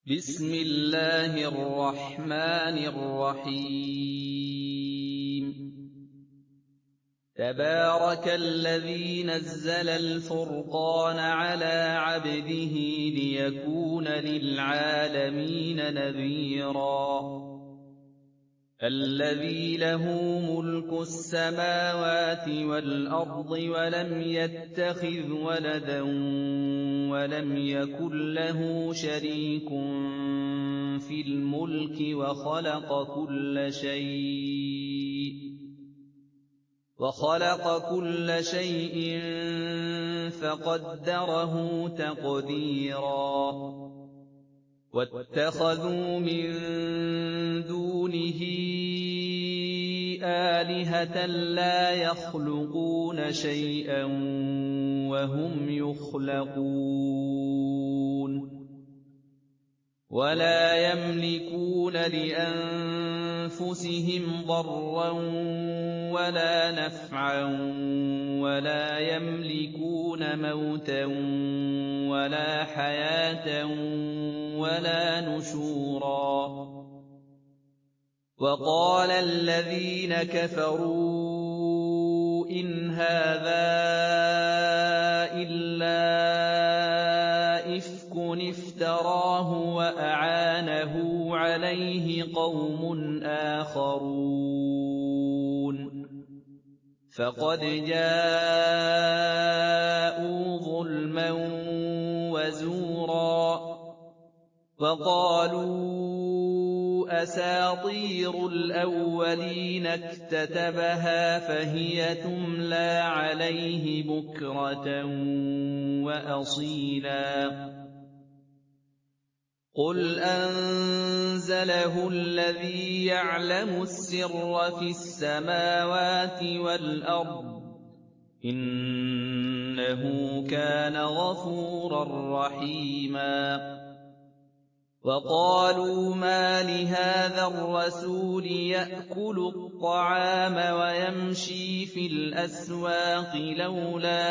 بسم الله الرحمن الرحيم تبارك الذي نزل الفرقان على عبده ليكون للعالمين نذيرا الذي له ملك السماوات والأرض ولم يتخذ ولدا ولم يكن له شريك في الملك وخلق كل شيء فقدره تقديرا واتخذوا من دونه آلهة لا يخلقون شيئا وهم يخلقون ولا يملكون لأنفسهم ضرا ولا نفعا ولا يملكون موتا ولا حياة ولا نشورا وقال الذين كفروا إن هذا إلا إفك افتراه وأعانه عليه قوم آخرون فقد جاءوا ظلما وزورا وقالوا أساطير الأولين اكتتبها فهي تملى عليه بكرة وأصيلا قل أنزله الذي يعلم السر في السماوات والأرض إنه كان غفورا رحيما وقالوا ما لهذا الرسول يأكل الطعام ويمشي في الأسواق لولا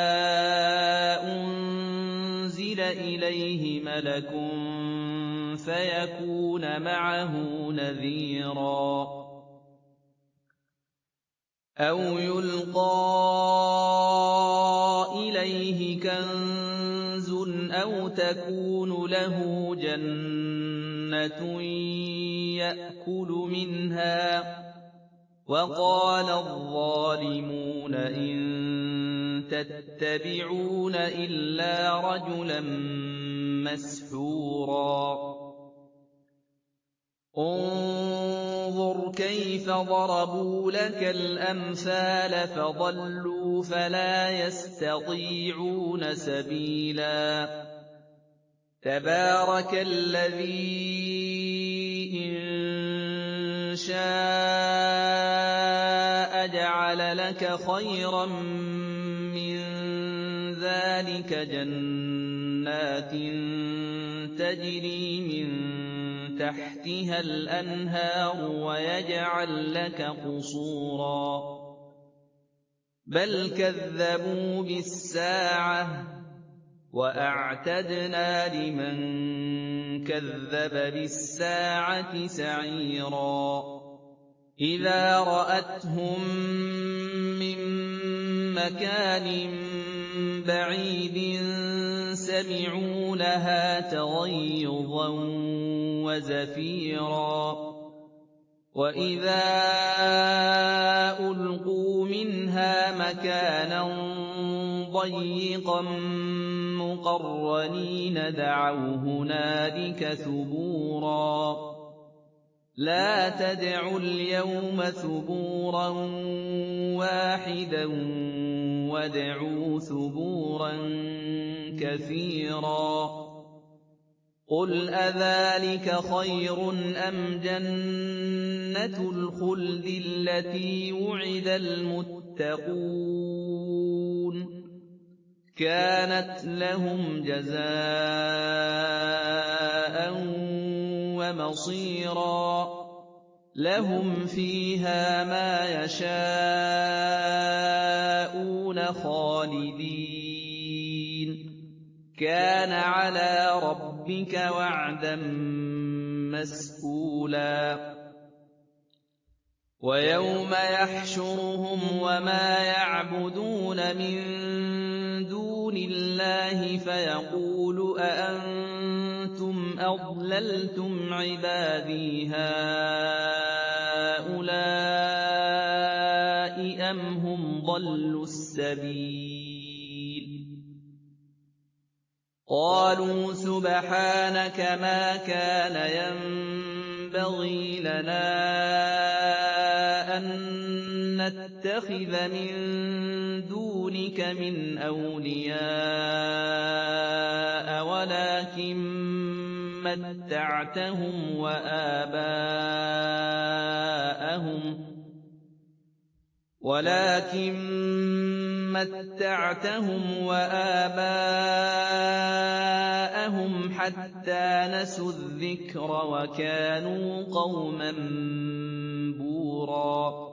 أنزل إليه ملك فيكون معه نذيرا أو يلقى إليه كنز أو تكون له جنة يأكل منها وقال الظالمون إن تتبعون إلا رجلا مسحورا انظر كيف ضربوا لك الأمثال فضلوا فلا يستطيعون سبيلا تبارك الذي إن شاء جعل لك خيرا من ذلك جنات تجري من تحتها الأنهار ويجعل لك قصورا بل كذبوا بالساعة وأعتدنا لمن كذب بالساعة سعيرا إذا رأتهم من مكان بعيد سمعوا لها تغيظا وزفيرا وإذا ألقوا منها مكانا ضيقا مقرنين دعوا هنالك ثبورا لا تدعوا اليوم ثبورا واحدا وادعوا ثبورا كثيرا قل أذلك خير أم جنة الخلد التي وعد المتقون كانت لهم جزاء ومصيرا لهم فيها ما يشاءون خالدين كان على ربك رَبِّكَ وَعْدًا مَّسْئُولًا وَيَوْمَ يَحْشُرُهُمْ وَمَا يَعْبُدُونَ مِن دُونِ اللَّهِ فَيَقُولُ أَأَنتُمْ أَضْلَلْتُمْ عِبَادِي هَٰؤُلَاءِ أَمْ هُمْ ضَلُّوا السَّبِيلَ قَالُوا سُبْحَانَكَ مَا كَانَ يَنبَغِي لَنَا أَن نَّتَّخِذَ مِن دُونِكَ مِنْ أَوْلِيَاءَ وَلَٰكِن مَّتَّعْتَهُمْ وَآبَاءَهُمْ حَتَّىٰ نَسُوا الذِّكْرَ وَكَانُوا قَوْمًا بُورًا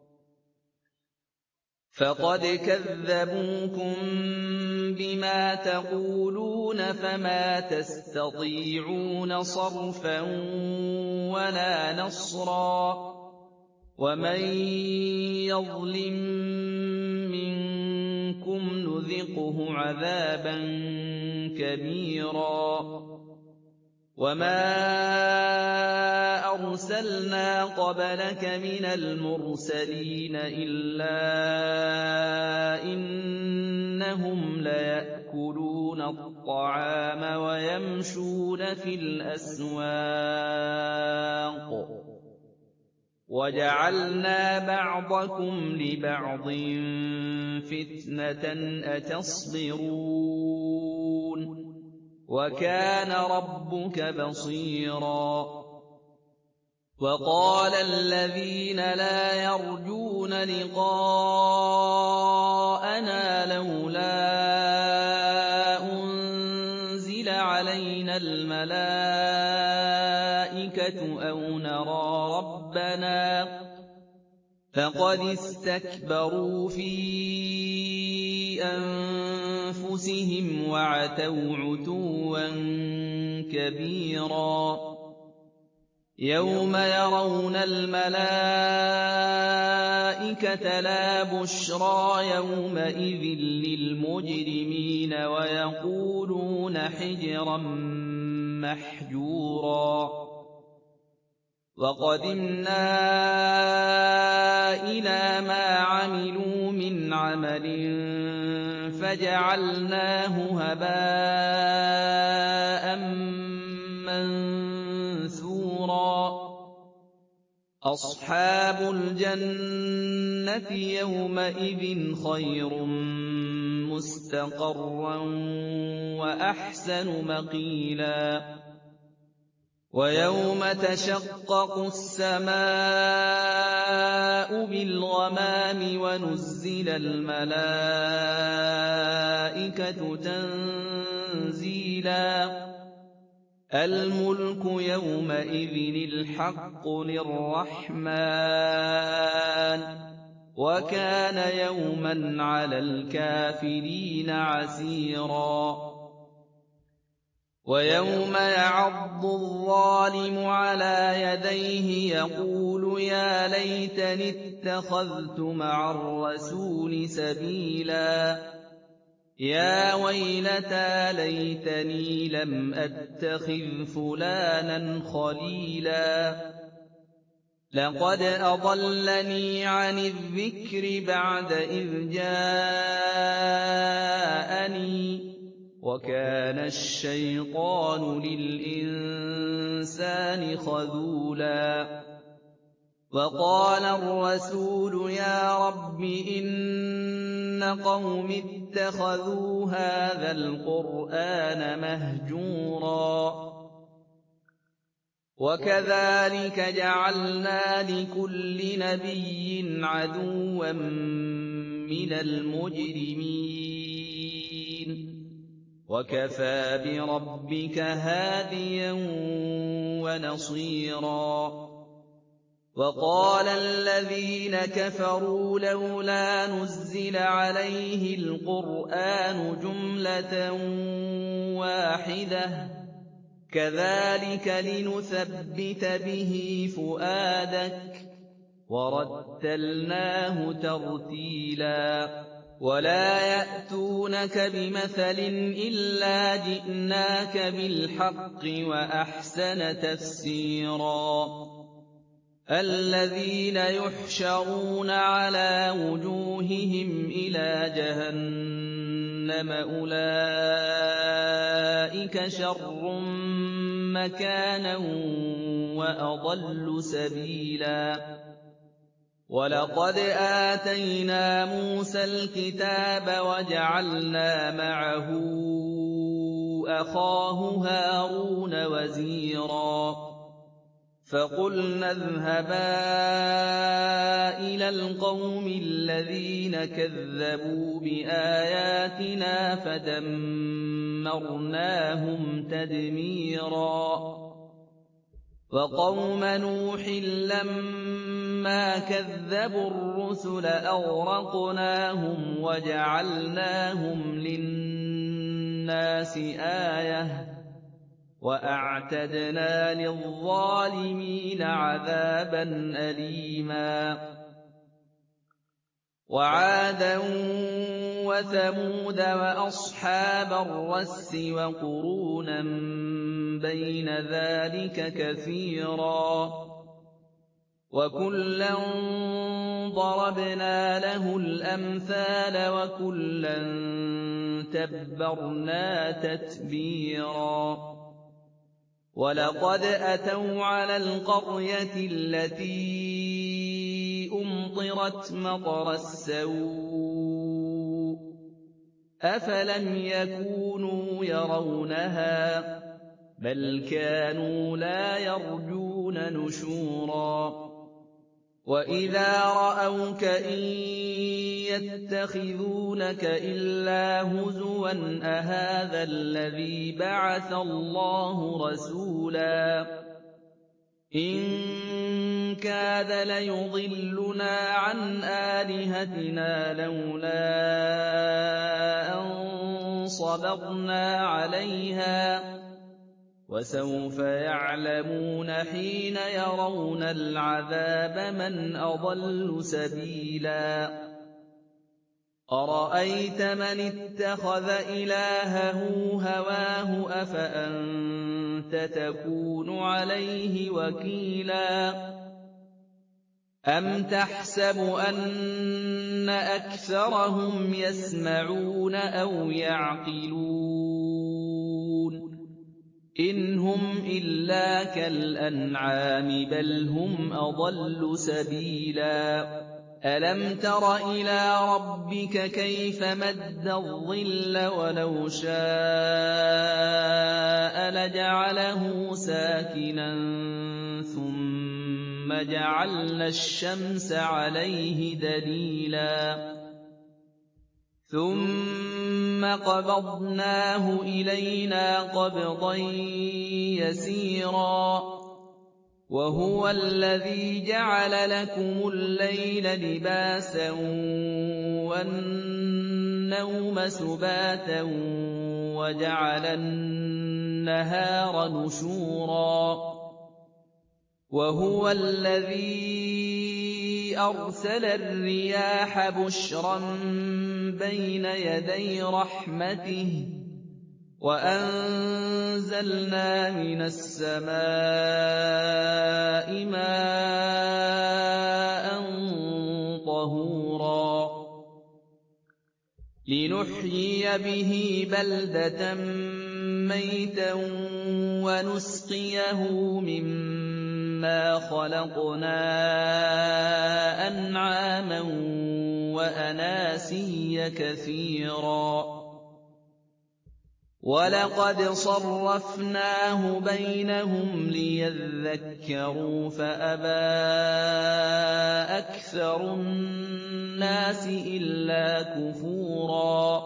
فَقَدْ كَذَّبُوكُم بِمَا تَقُولُونَ فَمَا تَسْتَطِيعُونَ صَرْفًا وَلَا نَصْرًا ۚ وَمَن يَظْلِم مِّنكُمْ نُذِقْهُ عَذَابًا كَبِيرًا وَمَا أَرْسَلْنَا قَبْلَكَ مِنَ الْمُرْسَلِينَ إِلَّا إِنَّهُمْ لَيَأْكُلُونَ الطَّعَامَ وَيَمْشُونَ فِي الْأَسْوَاقِ ۗ وَجَعَلْنَا بَعْضَكُمْ لِبَعْضٍ فِتْنَةً أَتَصْبِرُونَ ۗ وَكَانَ رَبُّكَ بَصِيرًا وَقَالَ الَّذِينَ لَا يَرْجُونَ لِقَاءَنَا لَوْلَا أُنزِلَ عَلَيْنَا الْمَلَائِكَةُ أَوْ نَرَىٰ رَبَّنَا ۗ فَقَدِ اسْتَكْبَرُوا فِي أَنفُسِهِمْ وَعَتَوْا عُتُوًّا كَبِيرًا يَوْمَ يَرَوْنَ الْمَلَائِكَةَ لَا بُشْرَىٰ يَوْمَئِذٍ لِّلْمُجْرِمِينَ وَيَقُولُونَ حِجْرًا مَّحْجُورًا وَقَدِمْنَا إِلَىٰ مَا عَمِلُوا مِنْ عَمَلٍ فَجَعَلْنَاهُ هَبَاءً مَّنثُورًا أَصْحَابُ الْجَنَّةِ يَوْمَئِذٍ خَيْرٌ مُّسْتَقَرًّا وَأَحْسَنُ مَقِيلًا وَيَوْمَ تَشَقَّقُ السَّمَاءُ بِالْغَمَامِ وَنُزِّلَ الْمَلَائِكَةُ تَنزِيلًا الْمُلْكُ يَوْمَئِذٍ الْحَقُّ لِلرَّحْمَٰنِ ۚ وَكَانَ يَوْمًا عَلَى الْكَافِرِينَ عَسِيرًا وَيَوْمَ يَعَضُّ الظَّالِمُ عَلَىٰ يَدَيْهِ يَقُولُ يَا لَيْتَنِي اتَّخَذْتُ مَعَ الرَّسُولِ سَبِيلًا يَا وَيْلَتَىٰ لَيْتَنِي لَمْ أَتَّخِذْ فُلَانًا خَلِيلًا لَّقَدْ أَضَلَّنِي عَنِ الذِّكْرِ بَعْدَ إِذْ جَاءَنِي ۗ وَكَانَ الشَّيْطَانُ لِلْإِنسَانِ خَذُولًا وَقَالَ الرَّسُولُ يَا رَبِّ إِنَّ قَوْمِي اتَّخَذُوا هَٰذَا الْقُرْآنَ مَهْجُورًا وَكَذَٰلِكَ جَعَلْنَا لِكُلِّ نَبِيٍّ عَدُوًّا مِّنَ الْمُجْرِمِينَ ۗ وَكَفَىٰ بِرَبِّكَ هَادِيًا وَنَصِيرًا وَقَالَ الَّذِينَ كَفَرُوا لَوْلَا نُزِّلَ عَلَيْهِ الْقُرْآنُ جُمْلَةً وَاحِدَةً كَذَٰلِكَ لِنُثَبِّتَ بِهِ فُؤَادَكَ وَرَتَّلْنَاهُ تَرْتِيلًا وَلَا يَأْتُونَكَ بِمَثَلٍ إِلَّا جِئْنَاكَ بِالْحَقِّ وَأَحْسَنَ تَفْسِيرًا الَّذِينَ يُحْشَرُونَ عَلَىٰ وُجُوهِهِمْ إِلَىٰ جَهَنَّمَ أُولَٰئِكَ شَرٌّ مَّكَانًا وَأَضَلُّ سَبِيلًا وَلَقَدْ آتَيْنَا مُوسَى الْكِتَابَ وَجَعَلْنَا مَعَهُ أَخَاهُ هَارُونَ وَزِيرًا فَقُلْنَا اذْهَبَا إِلَى الْقَوْمِ الَّذِينَ كَذَّبُوا بِآيَاتِنَا فَدَمَّرْنَاهُمْ تَدْمِيرًا وَقَوْمَ نُوحٍ لَّمَّا كَذَّبُوا الرُّسُلَ أَغْرَقْنَاهُمْ وَجَعَلْنَاهُمْ لِلنَّاسِ آيَةً وَأَعْتَدْنَا لِلظَّالِمِينَ عَذَابًا أَلِيمًا وَعَادًا وَثَمُودَ وَأَصْحَابَ الرَّسِّ وَقُرُونًا بَيْنَ ذَٰلِكَ كَثِيرًا وَكُلًّا ضَرَبْنَا لَهُ الْأَمْثَالَ وَكُلًّا تَبَّرْنَا تَتْبِيرًا وَلَقَدْ أَتَوْا عَلَى الْقَرْيَةِ الَّتِي أُمْطِرَتْ مَطَرَ السَّوْءِ أَفَلَمْ يَكُونُوا يَرَوْنَهَا بَلْ كَانُوا لَا يَرْجُونَ نُشُورًا وَإِذَا رَأَوْكَ إِن يَتَّخِذُونَكَ إِلَّا هُزُوًا أَهَٰذَا الَّذِي بَعَثَ اللَّهُ رَسُولًا إِن كَادَ لَيُضِلُّنَا عَنْ آلِهَتِنَا لَوْلَا أَن صَبَرْنَا عَلَيْهَا ۚ وَسَوْفَ يَعْلَمُونَ حِينَ يَرَوْنَ الْعَذَابَ مَنْ أَضَلُّ سَبِيلًا أَرَأَيْتَ مَنِ اتَّخَذَ إِلَٰهَهُ هَوَاهُ أَفَأَنتَ تَكُونُ عَلَيْهِ وَكِيلًا أَمْ تَحْسَبُ أَنَّ أَكْثَرَهُمْ يَسْمَعُونَ أَوْ يَعْقِلُونَ إِنْ هُمْ إِلَّا كَالْأَنْعَامِ بَلْ هُمْ أَضَلُّ سَبِيلًا أَلَمْ تَرَ إِلَىٰ رَبِّكَ كَيْفَ مَدَّ الظِّلَّ وَلَوْ شَاءَ لَجَعَلَهُ سَاكِنًا ثُمَّ جَعَلْنَا الشَّمْسَ عَلَيْهِ دَلِيلًا ثُمَّ قَبَضْنَاهُ إِلَيْنَا قَبْضًا يَسِيرًا وَهُوَ الَّذِي جَعَلَ لَكُمُ اللَّيْلَ لِبَاسًا وَالنَّوْمَ سُبَاتًا وَجَعَلَ النَّهَارَ نُشُورًا وَهُوَ الَّذِي أَرْسَلَ الرِّيَاحَ بُشْرًا بَيْنَ يَدَيْ رَحْمَتِهِ وَأَنزَلْنَا مِنَ السَّمَاءِ مَاءً طَهُورًا لِّنُحْيِيَ بِهِ بَلْدَةً مَّيْتًا وَنُسْقِيَهُ مِمَّا خَلَقْنَا أَنْعَامًا وَأَنَاسِيَّ كَثِيرًا وَلَقَدْ صَرَّفْنَاهُ بَيْنَهُمْ لِيَذَّكَّرُوا فَأَبَىٰ أَكْثَرُ النَّاسِ إِلَّا كُفُورًا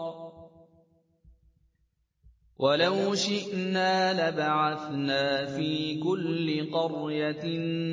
وَلَوْ شِئْنَا لَبَعَثْنَا فِي كُلِّ قَرْيَةٍ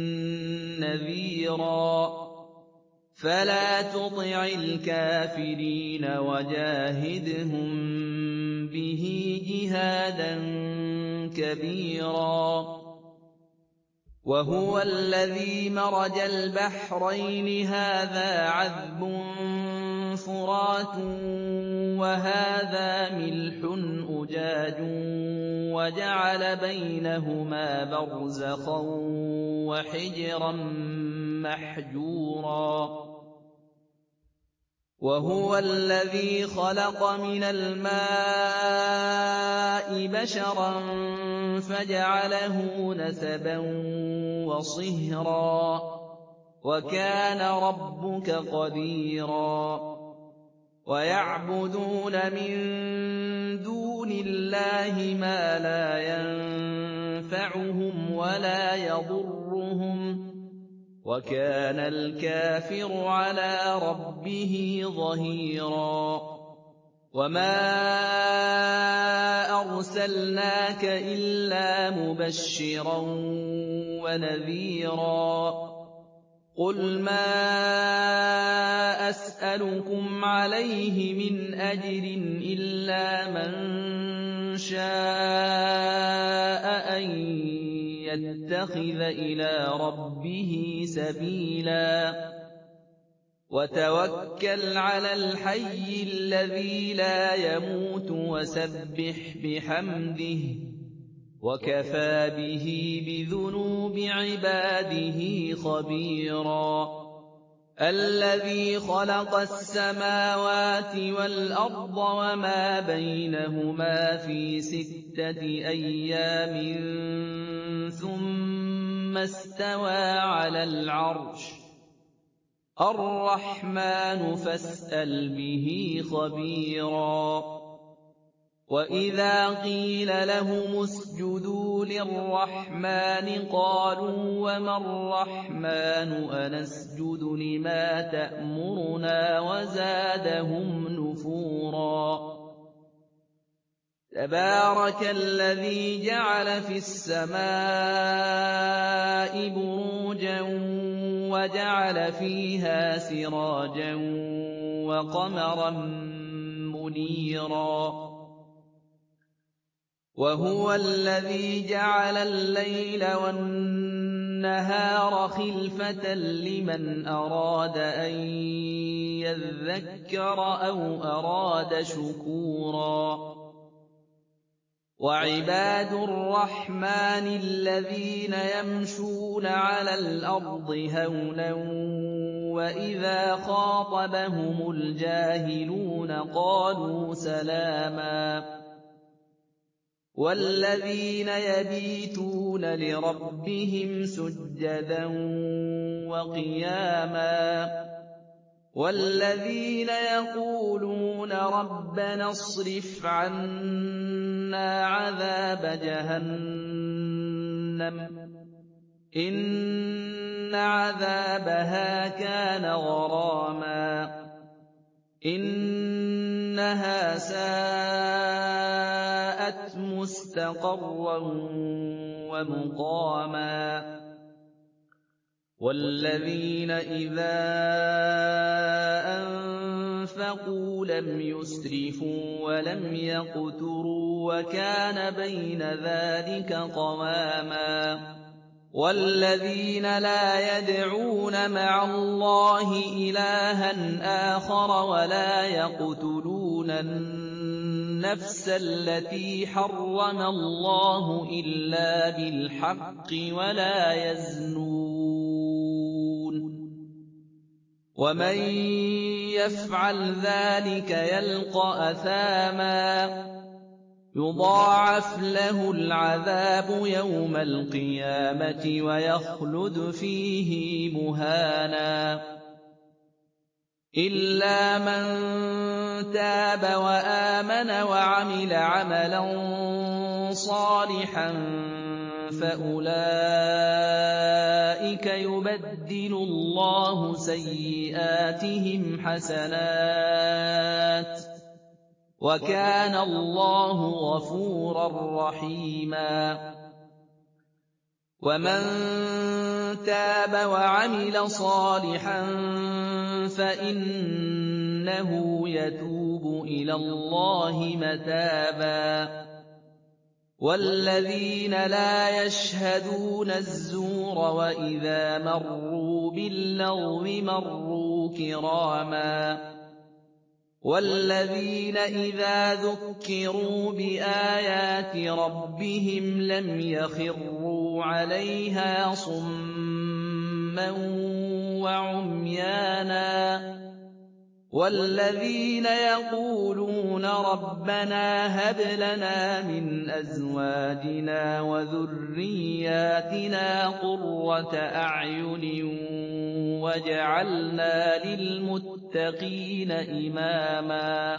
نَّذِيرًا فَلَا تُطِعِ الْكَافِرِينَ وَجَاهِدْهُم بِهِ جِهَادًا كَبِيرًا وَهُوَ الَّذِي مَرَجَ الْبَحْرَيْنِ هَٰذَا عَذْبٌ فُرَاتٌ وَهَٰذَا مِلْحٌ أُجَاجٌ وَجَعَلَ بَيْنَهُمَا بَرْزَخًا وَحِجْرًا مَّحْجُورًا وَهُوَ الَّذِي خَلَقَ مِنَ الْمَاءِ بَشَرًا فَجَعَلَهُ نَسَبًا وَصِهْرًا ۗ وَكَانَ رَبُّكَ قَدِيرًا وَيَعْبُدُونَ مِن دُونِ اللَّهِ مَا لَا يَنفَعُهُمْ وَلَا يَضُرُّهُمْ ۗ وَكَانَ الْكَافِرُ عَلَىٰ رَبِّهِ ظَهِيرًا وَمَا أَرْسَلْنَاكَ إِلَّا مُبَشِّرًا وَنَذِيرًا ۚ قُلْ مَا أَسْأَلُكُمْ عَلَيْهِ مِنْ أَجْرٍ إِلَّا مَن شَاءَ أَن يَتَّخِذَ إِلَىٰ رَبِّهِ سَبِيلًا وَتَوَكَّلْ عَلَى الْحَيِّ الَّذِي لَا يَمُوتُ وَسَبِّحْ بِحَمْدِهِ ۚ وَكَفَىٰ بِهِ بِذُنُوبِ عِبَادِهِ خَبِيرًا الَّذِي خَلَقَ السَّمَاوَاتِ وَالْأَرْضَ وَمَا بَيْنَهُمَا فِي 6 أَيَّامٍ ثُمَّ اسْتَوَىٰ عَلَى الْعَرْشِ ۚ الرَّحْمَٰنُ فَاسْأَلْ بِهِ خَبِيرًا وَإِذَا قِيلَ لَهُمُ اسْجُدُوا لِلرَّحْمَٰنِ قَالُوا وَمَا الرَّحْمَٰنُ أَنَسْجُدُ لِمَا تَأْمُرُنَا وَزَادَهُمْ نُفُورًا تَبَارَكَ الَّذِي جَعَلَ فِي السَّمَاءِ بُرُوجًا وَجَعَلَ فِيهَا سِرَاجًا وَقَمَرًا مُّنِيرًا وَهُوَ الَّذِي جَعَلَ اللَّيْلَ وَالنَّهَارَ خِلْفَةً لِّمَنْ أَرَادَ أَن يَذَّكَّرَ أَوْ أَرَادَ شُكُورًا وَعِبَادُ الرَّحْمَٰنِ الَّذِينَ يَمْشُونَ عَلَى الْأَرْضِ هَوْنًا وَإِذَا خَاطَبَهُمُ الْجَاهِلُونَ قَالُوا سَلَامًا وَالَّذِينَ يَبِيتُونَ لِرَبِّهِمْ سُجَّدًا وَقِيَامًا وَالَّذِينَ يَقُولُونَ رَبَّنَا اصْرِفْ عَنَّا عَذَابَ جَهَنَّمَ إِنَّ عَذَابَهَا كَانَ غَرَامًا إِنَّهَا سَاءَتْ مُسْتَقَرًّا وَمُقَامًا وَالَّذِينَ إِذَا أَنفَقُوا لَمْ يُسْرِفُوا وَلَمْ يَقْتُرُوا وَكَانَ بَيْنَ ذَٰلِكَ قَوَامًا وَالَّذِينَ لَا يَدْعُونَ مَعَ اللَّهِ إِلَٰهًا آخَرَ وَلَا يَقْتُلُونَ النَّفْسَ الَّتِي حَرَّمَ اللَّهُ إِلَّا بِالْحَقِّ وَلَا يَزْنُونَ وَمَن يَفْعَلْ ذَٰلِكَ يَلْقَ أَثَامًا يُضَاعَفْ لَهُ الْعَذَابُ يَوْمَ الْقِيَامَةِ وَيَخْلُدْ فِيهِ مُهَانًا إِلَّا مَن تَابَ وَآمَنَ وَعَمِلَ عَمَلًا صَالِحًا فَأُولَٰئِكَ يُبَدِّلُ اللَّهُ سَيِّئَاتِهِمْ حَسَنَاتٍ ۗ وَكَانَ اللَّهُ غَفُورًا رَّحِيمًا وَمَن تَابَ وَعَمِلَ صَالِحًا فَإِنَّهُ يَتُوبُ إِلَى اللَّهِ مَتَابًا وَالَّذِينَ لَا يَشْهَدُونَ الزُّورَ وَإِذَا مَرُّوا بِاللَّغْوِ مَرُّوا كِرَامًا وَالَّذِينَ إِذَا ذُكِّرُوا بِآيَاتِ رَبِّهِمْ لَمْ يَخِرُّوا عَلَيْهَا صُمًّا وَعُمْيَانًا وَالَّذِينَ يَقُولُونَ رَبَّنَا هَبْ لَنَا مِنْ أَزْوَاجِنَا وَذُرِّيَّاتِنَا قُرَّةَ أَعْيُنٍ وَاجْعَلْنَا لِلْمُتَّقِينَ إِمَامًا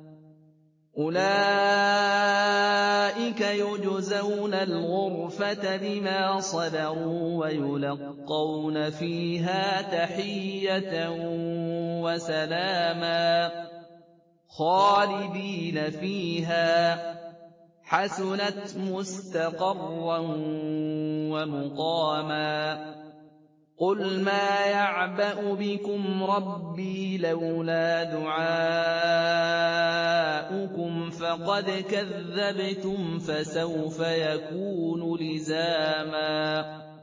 أُولَٰئِكَ يُجْزَوْنَ الْغُرْفَةَ بِمَا صَبَرُوا وَيُلَقَّوْنَ فِيهَا تَحِيَّةً وَسَلَامًا خَالِدِينَ فِيهَا ۚ حَسُنَتْ مُسْتَقَرًّا وَمُقَامًا قُلْ مَا يَعْبَأُ بِكُمْ رَبِّي لَوْلَا دُعَاؤُكُمْ فَقَدْ كَذَّبْتُمْ فَسَوْفَ يَكُونُ لِزَامًا